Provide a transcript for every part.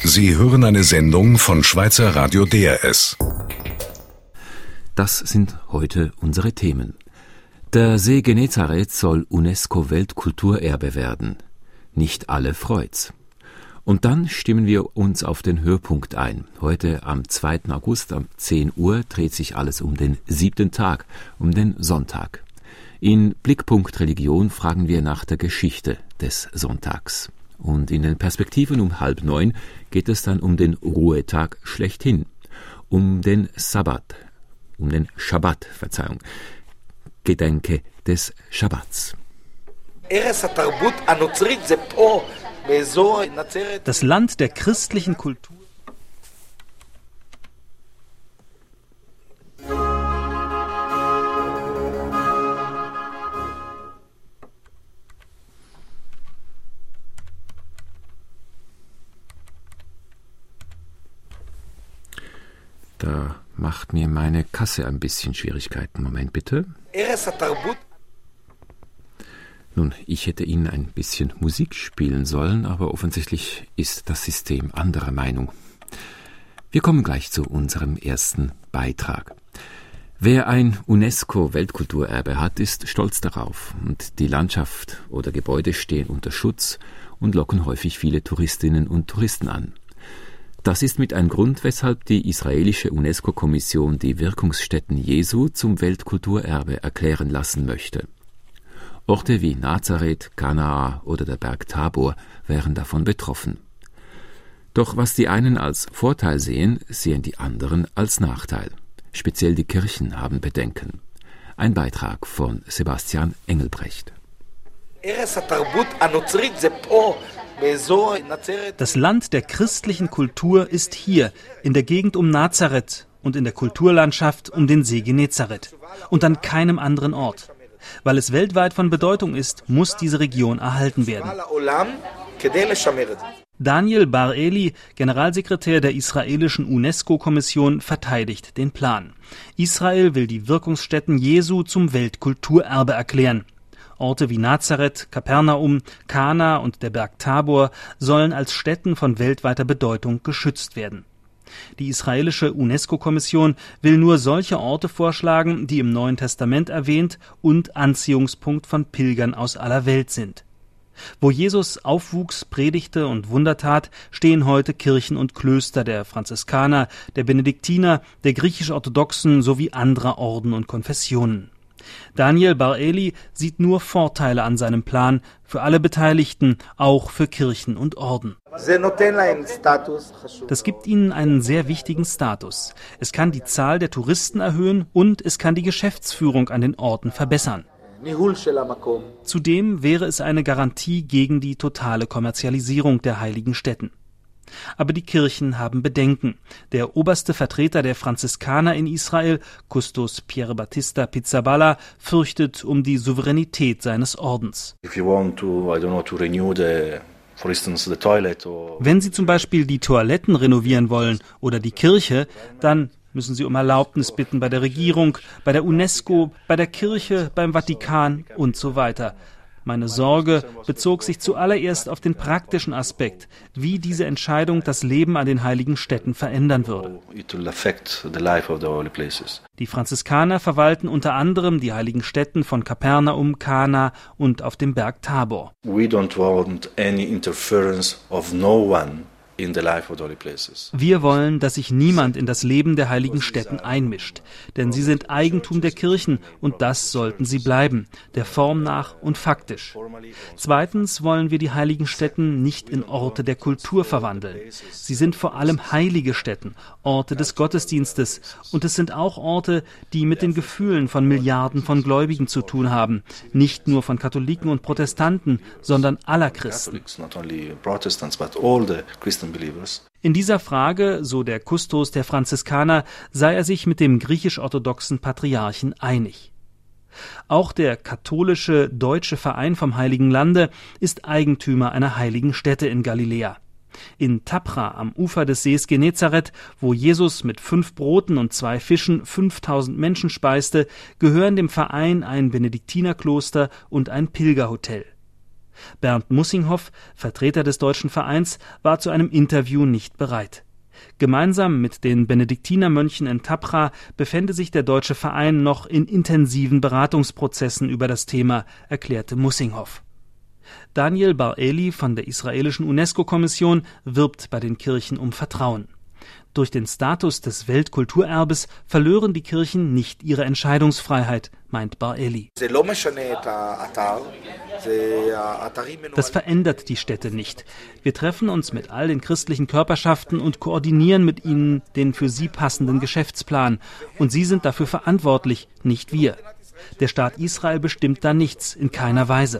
Sie hören eine Sendung von Schweizer Radio DRS. Das sind heute unsere Themen. Der See Genezareth soll UNESCO-Weltkulturerbe werden. Nicht alle freut's. Und dann stimmen wir uns auf den Höhepunkt ein. Heute am 2. August um 10 Uhr dreht sich alles um den 7. Tag, um den Sonntag. In Blickpunkt Religion fragen wir nach der Geschichte des Sonntags. Und in den Perspektiven um 8:30 geht es dann um den Ruhetag schlechthin, um den Schabbat, Gedenke des Schabbats. Das Land der christlichen Kultur. Da macht mir meine Kasse ein bisschen Schwierigkeiten. Moment bitte. Nun, ich hätte Ihnen ein bisschen Musik spielen sollen, aber offensichtlich ist das System anderer Meinung. Wir kommen gleich zu unserem ersten Beitrag. Wer ein UNESCO-Weltkulturerbe hat, ist stolz darauf. Und die Landschaft oder Gebäude stehen unter Schutz und locken häufig viele Touristinnen und Touristen an. Das ist mit ein Grund, weshalb die israelische UNESCO-Kommission die Wirkungsstätten Jesu zum Weltkulturerbe erklären lassen möchte. Orte wie Nazareth, Kanaa oder der Berg Tabor wären davon betroffen. Doch was die einen als Vorteil sehen, sehen die anderen als Nachteil. Speziell die Kirchen haben Bedenken. Ein Beitrag von Sebastian Engelbrecht. Das Land der christlichen Kultur ist hier, in der Gegend um Nazareth und in der Kulturlandschaft um den See Genezareth und an keinem anderen Ort. Weil es weltweit von Bedeutung ist, muss diese Region erhalten werden. Daniel Bar-Eli, Generalsekretär der israelischen UNESCO-Kommission, verteidigt den Plan. Israel will die Wirkungsstätten Jesu zum Weltkulturerbe erklären. Orte wie Nazareth, Kapernaum, Kana und der Berg Tabor sollen als Stätten von weltweiter Bedeutung geschützt werden. Die israelische UNESCO-Kommission will nur solche Orte vorschlagen, die im Neuen Testament erwähnt und Anziehungspunkt von Pilgern aus aller Welt sind. Wo Jesus aufwuchs, predigte und Wunder tat, stehen heute Kirchen und Klöster der Franziskaner, der Benediktiner, der griechisch-orthodoxen sowie anderer Orden und Konfessionen. Daniel Bar-Eli sieht nur Vorteile an seinem Plan für alle Beteiligten, auch für Kirchen und Orden. Das gibt ihnen einen sehr wichtigen Status. Es kann die Zahl der Touristen erhöhen und es kann die Geschäftsführung an den Orten verbessern. Zudem wäre es eine Garantie gegen die totale Kommerzialisierung der heiligen Stätten. Aber die Kirchen haben Bedenken. Der oberste Vertreter der Franziskaner in Israel, Custos Pier Battista Pizzaballa, fürchtet um die Souveränität seines Ordens. Wenn Sie zum Beispiel die Toiletten renovieren wollen oder die Kirche, dann müssen Sie um Erlaubnis bitten bei der Regierung, bei der UNESCO, bei der Kirche, beim Vatikan und so weiter. Meine Sorge bezog sich zuallererst auf den praktischen Aspekt, wie diese Entscheidung das Leben an den heiligen Stätten verändern würde. Die Franziskaner verwalten unter anderem die heiligen Stätten von Kapernaum, Kana und auf dem Berg Tabor. We don't want any interference of no one in the life of the holy places. Wir wollen, dass sich niemand in das Leben der heiligen Stätten einmischt, denn sie sind Eigentum der Kirchen und das sollten sie bleiben, der Form nach und faktisch. Zweitens wollen wir die heiligen Stätten nicht in Orte der Kultur verwandeln. Sie sind vor allem heilige Stätten, Orte des Gottesdienstes und es sind auch Orte, die mit den Gefühlen von Milliarden von Gläubigen zu tun haben, nicht nur von Katholiken und Protestanten, sondern aller Christen. In dieser Frage, so der Kustos der Franziskaner, sei er sich mit dem griechisch-orthodoxen Patriarchen einig. Auch der katholische Deutsche Verein vom Heiligen Lande ist Eigentümer einer heiligen Stätte in Galiläa. In Tapra am Ufer des Sees Genezareth, wo Jesus mit 5 Broten und 2 Fischen 5000 Menschen speiste, gehören dem Verein ein Benediktinerkloster und ein Pilgerhotel. Bernd Mussinghoff, Vertreter des deutschen Vereins, war zu einem Interview nicht bereit. Gemeinsam mit den Benediktinermönchen in Tapra befände sich der deutsche Verein noch in intensiven Beratungsprozessen über das Thema, erklärte Mussinghoff. Daniel Bar-Eli von der israelischen UNESCO-Kommission wirbt bei den Kirchen um Vertrauen. Durch den Status des Weltkulturerbes verlören die Kirchen nicht ihre Entscheidungsfreiheit, meint Bar-Eli. Das verändert die Städte nicht. Wir treffen uns mit all den christlichen Körperschaften und koordinieren mit ihnen den für sie passenden Geschäftsplan. Und sie sind dafür verantwortlich, nicht wir. Der Staat Israel bestimmt da nichts, in keiner Weise.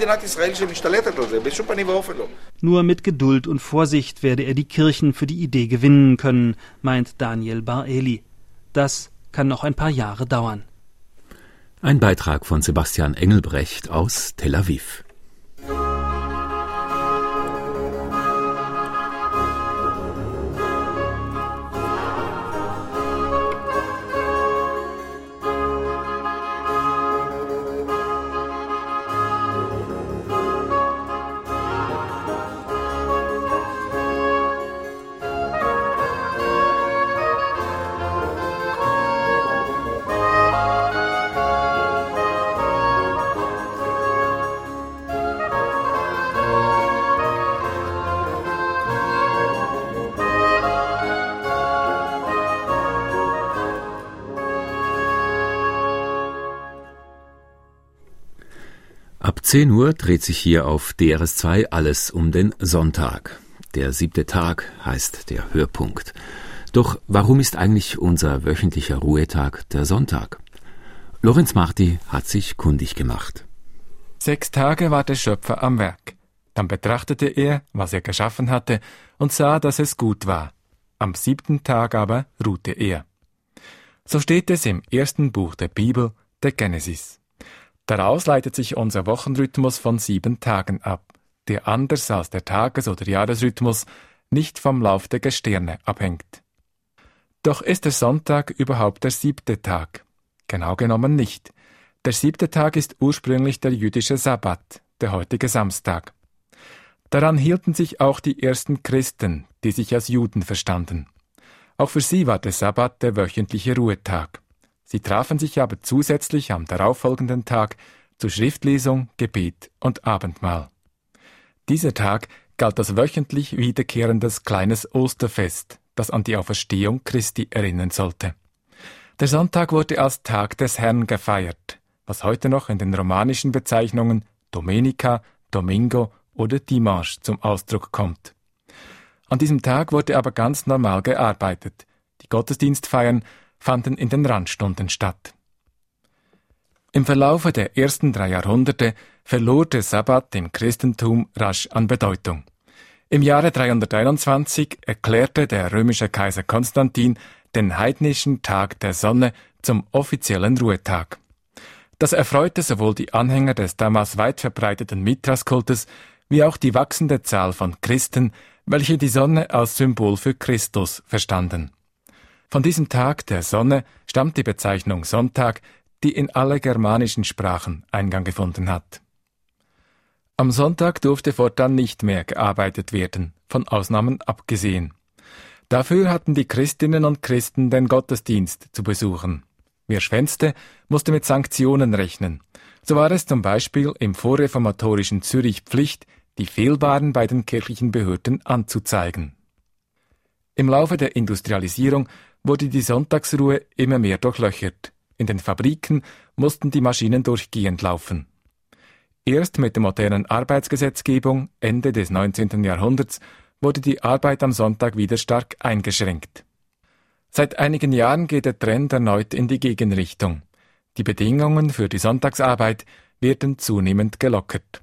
Nur mit Geduld und Vorsicht werde er die Kirchen für die Idee gewinnen können, meint Daniel Bar-Eli. Das kann noch ein paar Jahre dauern. Ein Beitrag von Sebastian Engelbrecht aus Tel Aviv. Ab 10 Uhr dreht sich hier auf DRS2 alles um den Sonntag. Der 7. Tag heißt der Hörpunkt. Doch warum ist eigentlich unser wöchentlicher Ruhetag der Sonntag? Lorenz Marti hat sich kundig gemacht. 6 Tage war der Schöpfer am Werk. Dann betrachtete er, was er geschaffen hatte, und sah, dass es gut war. Am 7. Tag aber ruhte er. So steht es im ersten Buch der Bibel, der Genesis. Daraus leitet sich unser Wochenrhythmus von 7 Tagen ab, der anders als der Tages- oder Jahresrhythmus nicht vom Lauf der Gestirne abhängt. Doch ist der Sonntag überhaupt der 7. Tag? Genau genommen nicht. Der 7. Tag ist ursprünglich der jüdische Sabbat, der heutige Samstag. Daran hielten sich auch die ersten Christen, die sich als Juden verstanden. Auch für sie war der Sabbat der wöchentliche Ruhetag. Sie trafen sich aber zusätzlich am darauffolgenden Tag zu Schriftlesung, Gebet und Abendmahl. Dieser Tag galt als wöchentlich wiederkehrendes kleines Osterfest, das an die Auferstehung Christi erinnern sollte. Der Sonntag wurde als Tag des Herrn gefeiert, was heute noch in den romanischen Bezeichnungen Domenica, Domingo oder Dimanche zum Ausdruck kommt. An diesem Tag wurde aber ganz normal gearbeitet. Die Gottesdienstfeiern fanden in den Randstunden statt. Im Verlaufe der ersten 3 Jahrhunderte verlor der Sabbat im Christentum rasch an Bedeutung. Im Jahre 321 erklärte der römische Kaiser Konstantin den heidnischen Tag der Sonne zum offiziellen Ruhetag. Das erfreute sowohl die Anhänger des damals weit verbreiteten Mithraskultes wie auch die wachsende Zahl von Christen, welche die Sonne als Symbol für Christus verstanden. Von diesem Tag der Sonne stammt die Bezeichnung Sonntag, die in alle germanischen Sprachen Eingang gefunden hat. Am Sonntag durfte fortan nicht mehr gearbeitet werden, von Ausnahmen abgesehen. Dafür hatten die Christinnen und Christen den Gottesdienst zu besuchen. Wer schwänzte, musste mit Sanktionen rechnen. So war es zum Beispiel im vorreformatorischen Zürich Pflicht, die Fehlbaren bei den kirchlichen Behörden anzuzeigen. Im Laufe der Industrialisierung wurde die Sonntagsruhe immer mehr durchlöchert. In den Fabriken mussten die Maschinen durchgehend laufen. Erst mit der modernen Arbeitsgesetzgebung Ende des 19. Jahrhunderts wurde die Arbeit am Sonntag wieder stark eingeschränkt. Seit einigen Jahren geht der Trend erneut in die Gegenrichtung. Die Bedingungen für die Sonntagsarbeit werden zunehmend gelockert.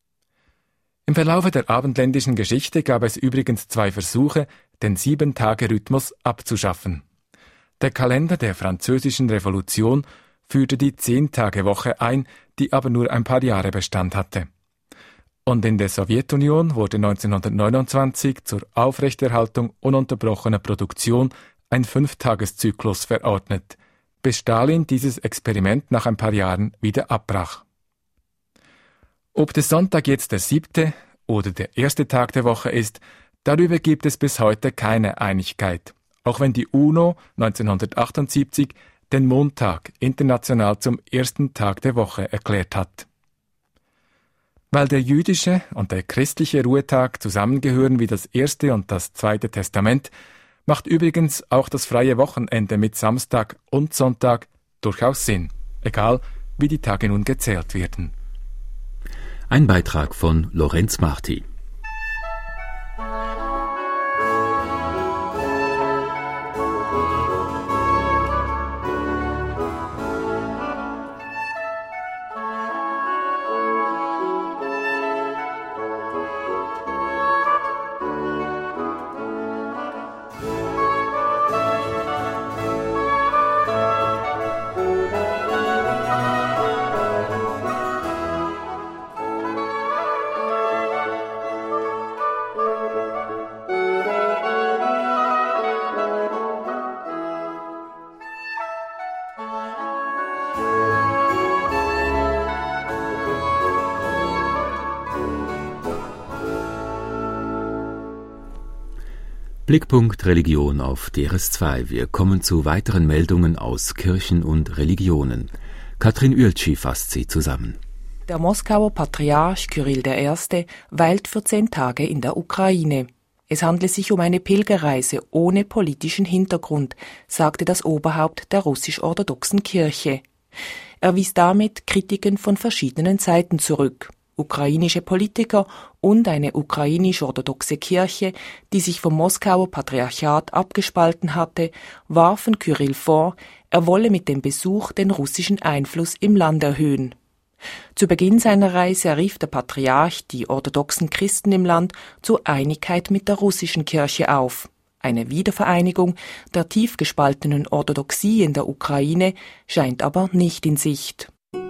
Im Verlaufe der abendländischen Geschichte gab es übrigens 2 Versuche, den 7-Tage-Rhythmus abzuschaffen. Der Kalender der Französischen Revolution führte die 10-Tage-Woche ein, die aber nur ein paar Jahre Bestand hatte. Und in der Sowjetunion wurde 1929 zur Aufrechterhaltung ununterbrochener Produktion ein 5-Tages-Zyklus verordnet, bis Stalin dieses Experiment nach ein paar Jahren wieder abbrach. Ob der Sonntag jetzt der 7. oder der erste Tag der Woche ist, darüber gibt es bis heute keine Einigkeit, auch wenn die UNO 1978 den Montag international zum ersten Tag der Woche erklärt hat. Weil der jüdische und der christliche Ruhetag zusammengehören wie das erste und das zweite Testament, macht übrigens auch das freie Wochenende mit Samstag und Sonntag durchaus Sinn, egal wie die Tage nun gezählt werden. Ein Beitrag von Lorenz Marti. Blickpunkt Religion auf DRS2. Wir kommen zu weiteren Meldungen aus Kirchen und Religionen. Katrin Ueltschi fasst sie zusammen. Der Moskauer Patriarch Kyrill I. weilt für 10 Tage in der Ukraine. Es handle sich um eine Pilgerreise ohne politischen Hintergrund, sagte das Oberhaupt der russisch-orthodoxen Kirche. Er wies damit Kritiken von verschiedenen Seiten zurück. Ukrainische Politiker und eine ukrainisch-orthodoxe Kirche, die sich vom Moskauer Patriarchat abgespalten hatte, warfen Kyrill vor, er wolle mit dem Besuch den russischen Einfluss im Land erhöhen. Zu Beginn seiner Reise rief der Patriarch die orthodoxen Christen im Land zur Einigkeit mit der russischen Kirche auf. Eine Wiedervereinigung der tief gespaltenen Orthodoxie in der Ukraine scheint aber nicht in Sicht.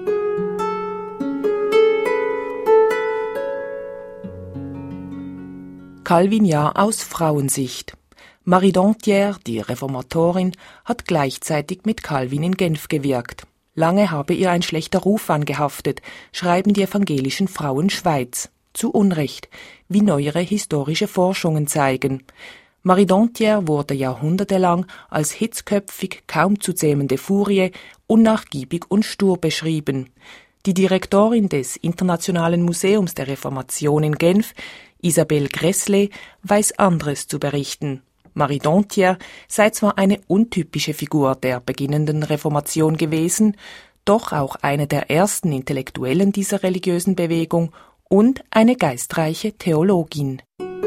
Calvin-Jahr aus Frauensicht. Marie Dentière, die Reformatorin, hat gleichzeitig mit Calvin in Genf gewirkt. Lange habe ihr ein schlechter Ruf angehaftet, schreiben die evangelischen Frauen Schweiz. Zu Unrecht, wie neuere historische Forschungen zeigen. Marie Dentière wurde jahrhundertelang als hitzköpfig, kaum zu zähmende Furie, unnachgiebig und stur beschrieben. Die Direktorin des Internationalen Museums der Reformation in Genf, Isabelle Gressle, weiß anderes zu berichten. Marie Dentière sei zwar eine untypische Figur der beginnenden Reformation gewesen, doch auch eine der ersten Intellektuellen dieser religiösen Bewegung und eine geistreiche Theologin.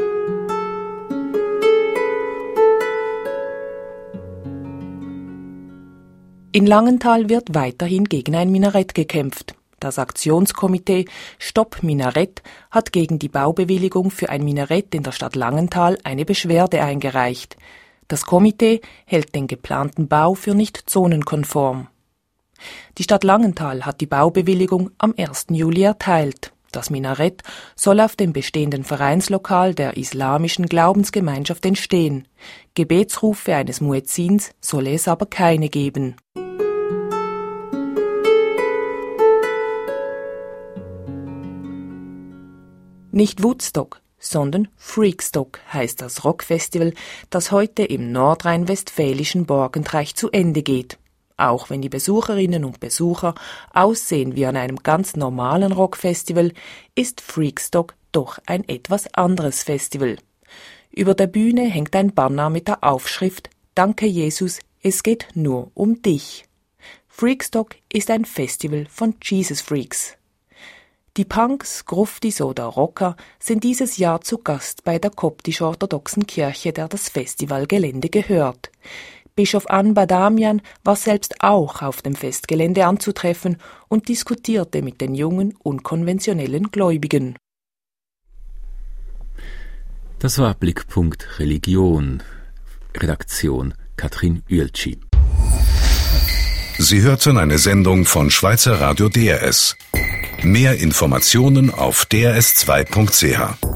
In Langenthal wird weiterhin gegen ein Minarett gekämpft. Das Aktionskomitee Stopp Minarett hat gegen die Baubewilligung für ein Minarett in der Stadt Langenthal eine Beschwerde eingereicht. Das Komitee hält den geplanten Bau für nicht zonenkonform. Die Stadt Langenthal hat die Baubewilligung am 1. Juli erteilt. Das Minarett soll auf dem bestehenden Vereinslokal der islamischen Glaubensgemeinschaft entstehen. Gebetsrufe eines Muezzins solle es aber keine geben. Nicht Woodstock, sondern Freakstock heißt das Rockfestival, das heute im nordrhein-westfälischen Borgentreich zu Ende geht. Auch wenn die Besucherinnen und Besucher aussehen wie an einem ganz normalen Rockfestival, ist Freakstock doch ein etwas anderes Festival. Über der Bühne hängt ein Banner mit der Aufschrift »Danke Jesus, es geht nur um dich«. Freakstock ist ein Festival von Jesus Freaks. Die Punks, Gruftis oder Rocker sind dieses Jahr zu Gast bei der koptisch-orthodoxen Kirche, der das Festivalgelände gehört. Bischof Anba Damian war selbst auch auf dem Festgelände anzutreffen und diskutierte mit den jungen, unkonventionellen Gläubigen. Das war Blickpunkt Religion. Redaktion Katrin Ueltschi. Sie hörten eine Sendung von Schweizer Radio DRS. Mehr Informationen auf drs2.ch.